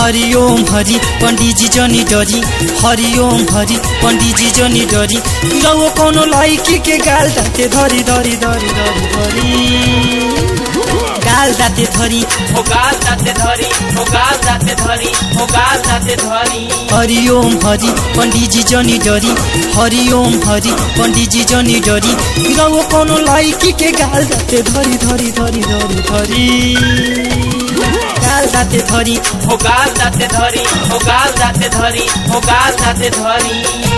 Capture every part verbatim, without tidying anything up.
हरिओम हरि पंडित जी जनी डरी हरिओम हरि पंडित जी जनी डरी रहो कोनो लड़की के गाल दाते धरी धरी धरी धरी धरी गाल दाते धरी हो गाल दाते धरी हो गाल दाते धरी हो गाल दाते धरी हरिओम हरि पंडित जी जनी डरी हरिओम हरि पंडित जी जनी डरी रहो कोनो लड़की के गाल दाते धरी धरी धरी धरी धरी गाल दाते धरी हो गाल दाते धरी हो गाल दाते धरी हो गाल दाते धरी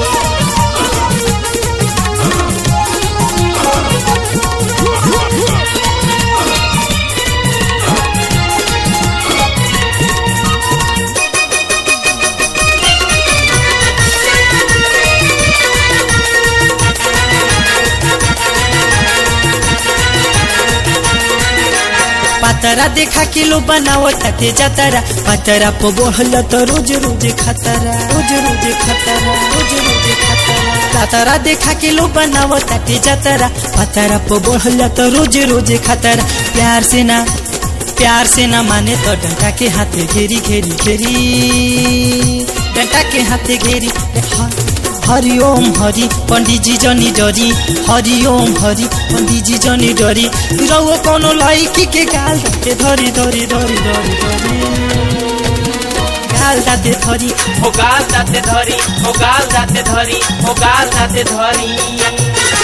पातरा देखा किलो बनाओ ताते जातारा पातरा पो बोहल तो रोज रोज खतरा रोज रोज खतरा रोज रोज खतरा पातरा देखा किलो बनाओ ताते जातारा पातरा पो बोहल तो रोज रोज खतरा प्यार से ना प्यार से ना माने तो डंडा के हाथे घेरी घेरी घेरी डंडा के हाथे घेरी हरिओम हरि पंडित जी जनी डरी हरिओम हरि पंडित जी जनी डरी रहो कोनो लड़की के गाल दाते धरी धरी धरी धरी धरी गाल दाते धरी हो गाल दाते धरी हो गाल दाते धरी हो गाल दाते धरी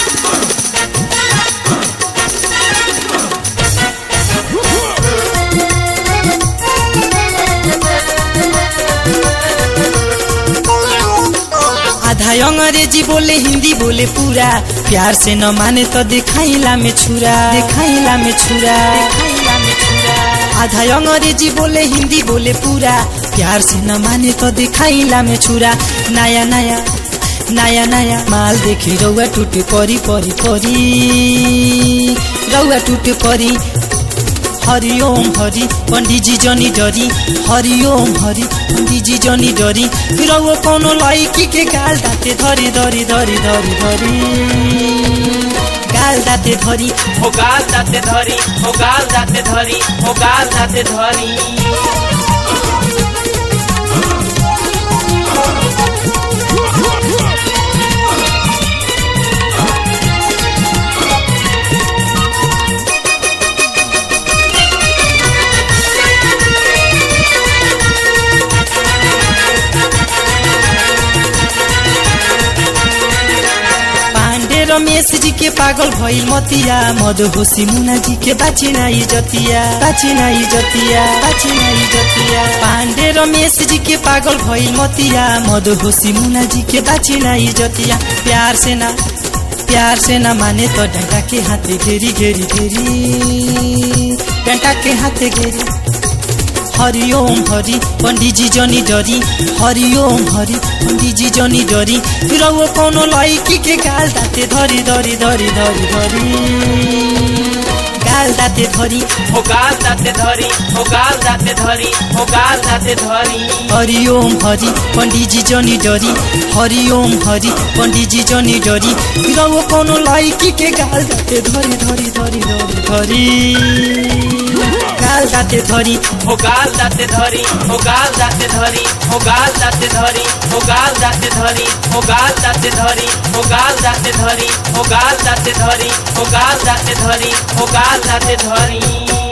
आधा अंग्रेजी बोले हिंदी बोले पूरा प्यार से न माने तो दिखाइला में छुरा दिखाइला में छुरा दिखाइला में छुरा आधा अंग्रेजी बोले हिंदी बोले पूरा प्यार से न माने तो दिखाइला में छुरा नया नया नया नया माल देखी रउआ टूटे परी परी परी रउआ टूटे परी हरिओम हरि पंडित जी जनी डरी हरिओम हरि पंडित जी जनी डरी रहो कोनो लड़की के गाल दाते धरी धरी धरी धरी धरी गाल दाते धरी हो गाल दाते धरी हो गाल दाते धरी हो गाल दाते धरी रमेश जी के पागल भइल मतिया मदहोशी मुना जी के बाची नाई जतिया बाची नाई जतिया बाची नाई जतिया पांडे रमेश जी के पागल भइल मतिया मदहोशी मुना जी के बाची नाई जतिया प्यार से ना प्यार से ना माने तो डंडा के हाथे घेरी घेरी घेरी डंडा के हाथे घेरी हरिओम हरि पंडित जी जनी डरी हरिओम हरि पंडित जी जनी डरी रहो कोनो लड़की के गाल दाते धरी धरी धरी धरी धरी गाल दाते धरी हो गाल दाते धरी हो गाल दाते धरी हो गाल दाते धरी हरिओम हरि पंडित जी जनी डरी हरिओम हरि पंडित जी जनी डरी रहो कोनो लड़की के गाल दाते धरी धरी धरी धरी धरी गाल दाते धरी हो गाल दाते धरी हो गाल दाते धरी हो गाल दाते धरी हो गाल दाते धरी हो गाल दाते धरी हो गाल दाते धरी हो गाल दाते धरी हो गाल दाते धरी हो गाल दाते धरी